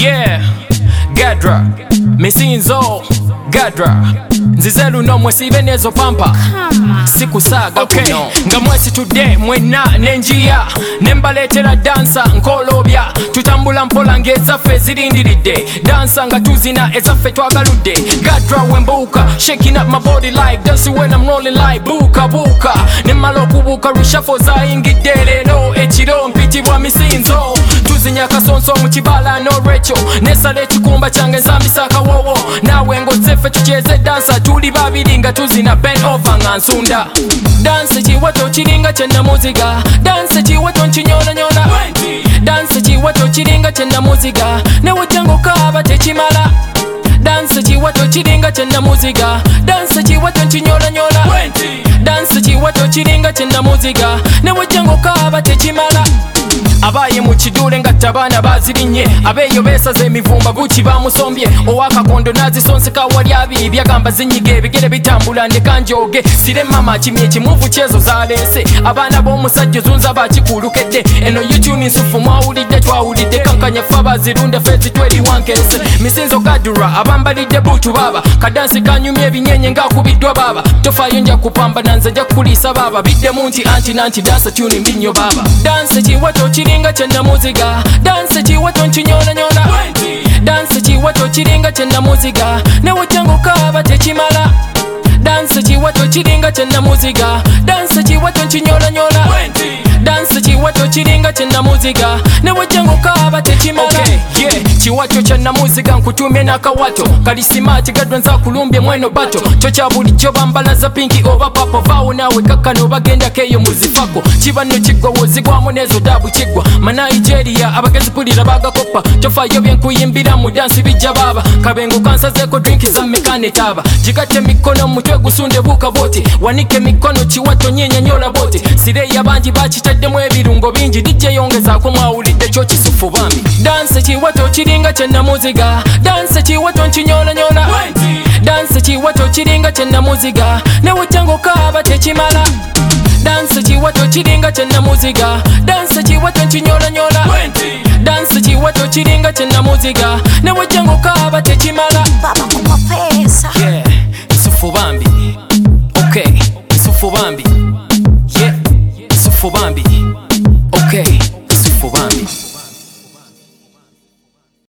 Yeah, Gadra, Misinzo, Gadra. Nzizelu no mwesibe nezo pampa sikusaga okay. Kuno nga mwesi today mwena nenjia nembaletera dansa nkolobya tutambula mpola ngezaffe zirindiridde dansa nga tuzina ezaffe twagaludde Gadra wembuka shaking up my body like dancing when I'm rolling like buka buka nemala okubuuka rushafo zayingidde leero ekiro mpitibwa Misinzo tuzinya kasonso mu kibala n'olwekyo nesala ekikumba kyange nzambisa akawowo naawe ngozeffe tukyeze dansa tuli babiri nga tuzina bend over nga nsunda danse kiwato kiringa kyennamuziga danse kiwato nkinyonanyola danse kiwato kiringa kyennamuziga newojjango kaaba tekimala danse kiwato kiringa kyennamuziga danse kiwato nkinyonanyola danse kiwato kiringa kyennamuziga newojjango kaaba tekimala abaye mu kidule nga tabana bazirinye abeyo besaze emivumba buki bamusombye owakakondo nazisonseka wali abiri byagamba zinyiga ebigere bitambula ndekanjoge sire mama kimye kimuvu kyezo zalese abaana b'omusajja zunza bakikulukedde eno YouTube nsufu mwawulidde twawulidde kankanya fa bazirunda fezi tweri wankese Misinzo Gadra abambalidde butu baba kadansi kanyumye ebinyenye ngakubiddwa baba tofayo nja kupamba nanze nja kukulisa baba biddemu nti anti nanti dansa tune mbinyo baba danse kiwato kiringa kyennamuziga danse kiwato nkinyonanyola danse kiwato kiringa kyennamuziga newojjango kaaba tekimala danse kiwato kiringa kyennamuziga danse kiwato nkinyonanyola danse kiwato kiringa kyennamuziga newojjango kaaba tekimala okay, yeah. Kiwato kyennamuziga nkutumye n'akawato kalisimati Gadra nza kulumbye mweno bato kyo kya bulijjo bambala za pinki oba papo vaawo naawe kakkano bagendako eyo muzifako kiba nno kiggwa wozigwamu nezo dabu kiggwa Manigeria abagezi pulira bagakopa tofayo byenkuyimbira mu dansi bijja baba kabengo kansazeeko drinki za mekane taaba gigatte mikono mutwe gusunde buuka boti wanike mikono kiwato nyenyanyola boti sireya bangi bakitaddemu ebirungo bingi dijja yongezaako mwawulidde kyo kisufu bambi danse kiwato kiringa kyennamuziga danse kiwato nkinyonanyola danse kiwato kiringa kyennamuziga newojjango kaaba tekimala danse kiwato kiringa kyennamuziga danse kiwato nkinyonanyola danse kiwato kiringa kyennamuziga newojjango kaaba tekimala